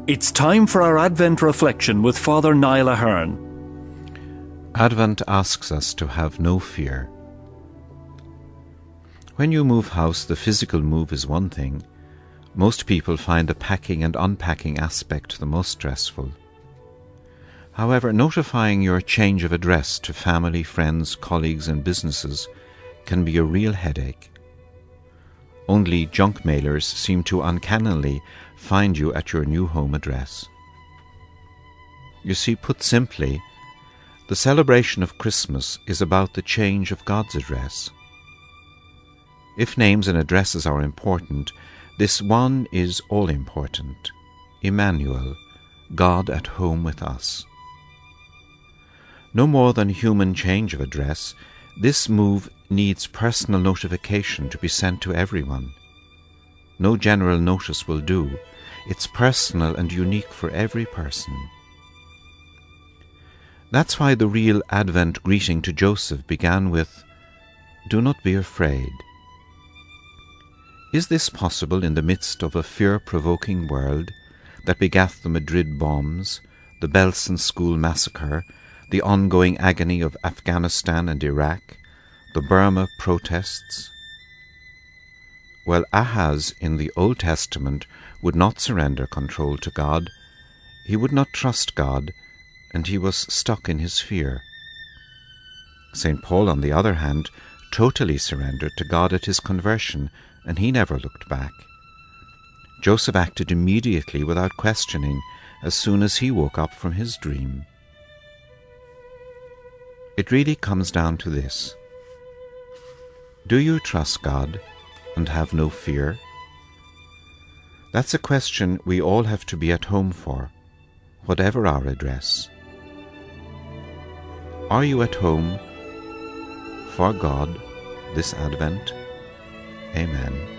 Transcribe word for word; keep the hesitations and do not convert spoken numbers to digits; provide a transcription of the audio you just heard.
It's time for our Advent reflection with Father Niall Ahern. Advent asks us to have no fear. When you move house, the physical move is one thing. Most people find the packing and unpacking aspect the most stressful. However, notifying your change of address to family, friends, colleagues and businesses can be a real headache. Only junk mailers seem to uncannily find you at your new home address. You see, put simply, the celebration of Christmas is about the change of God's address. If names and addresses are important, this one is all-important: Emmanuel, God at home with us. No more than human change of address, this move needs personal notification to be sent to everyone. No general notice will do. It's personal and unique for every person. That's why the real Advent greeting to Joseph began with, "Do not be afraid." Is this possible in the midst of a fear-provoking world that begat the Madrid bombs, the Belsen school massacre, the ongoing agony of Afghanistan and Iraq, the Burma protests? Well, Ahaz in the Old Testament would not surrender control to God. He would not trust God, and he was stuck in his fear. Saint Paul, on the other hand, totally surrendered to God at his conversion, and he never looked back. Joseph acted immediately without questioning as soon as he woke up from his dream. It really comes down to this. Do you trust God and have no fear? That's a question we all have to be at home for, whatever our address. Are you at home for God this Advent? Amen.